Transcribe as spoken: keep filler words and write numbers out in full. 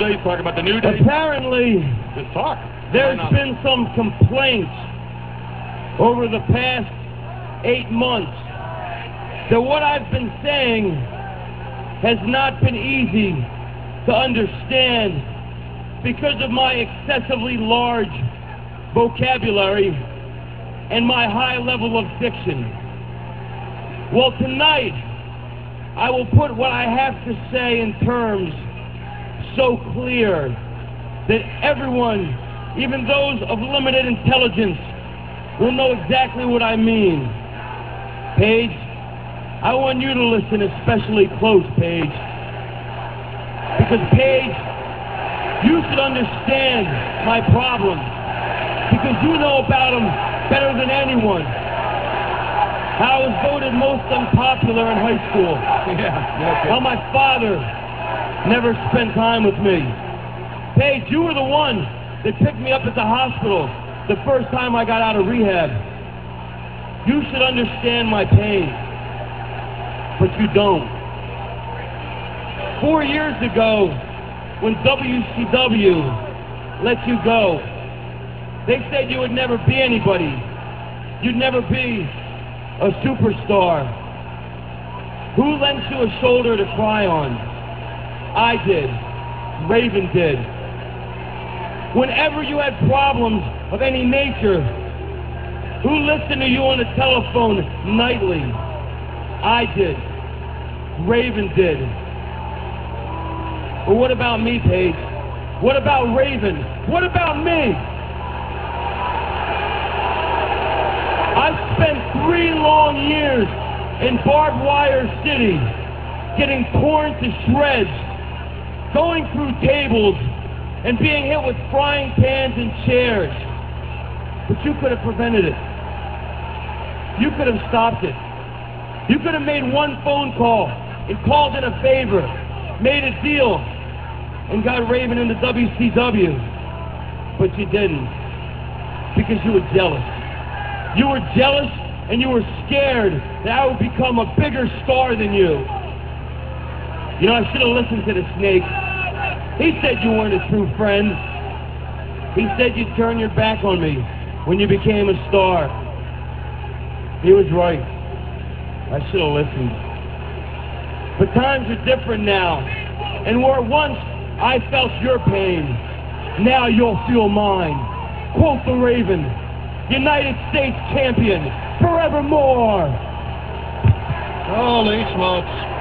Day, talk about the New Day. Apparently, Just talk. there's been some complaints over the past eight months that what I've been saying has not been easy to understand because of my excessively large vocabulary and my high level of diction. Well, tonight, I will put what I have to say in terms so clear that everyone, even those of limited intelligence, will know exactly what I mean. Paige, I want you to listen especially close, Paige. Because, Paige, you should understand my problems. Because you know about them better than anyone. How I was voted most unpopular in high school. Yeah, yeah. How my father never spent time with me. Paige, you were the one that picked me up at the hospital the first time I got out of rehab. You should understand my pain, but you don't. Four years ago, when W C W let you go, they said you would never be anybody. You'd never be a superstar. Who lent you a shoulder to cry on? I did. Raven did. Whenever you had problems of any nature, who listened to you on the telephone nightly? I did. Raven did. But what about me, Paige? What about Raven? What about me? I spent three long years in Barbed Wire City, getting torn to shreds, going through tables, and being hit with frying pans and chairs. But you could have prevented it. You could have stopped it. You could have made one phone call and called in a favor, made a deal, and got Raven into W C W. But you didn't, because you were jealous. You were jealous and you were scared that I would become a bigger star than you. You know, I should have listened to the snake. He said you weren't a true friend. He said you'd turn your back on me when you became a star. He was right. I should have listened. But times are different now. And where once I felt your pain, now you'll feel mine. Quote the Raven, United States champion forevermore. Holy smokes.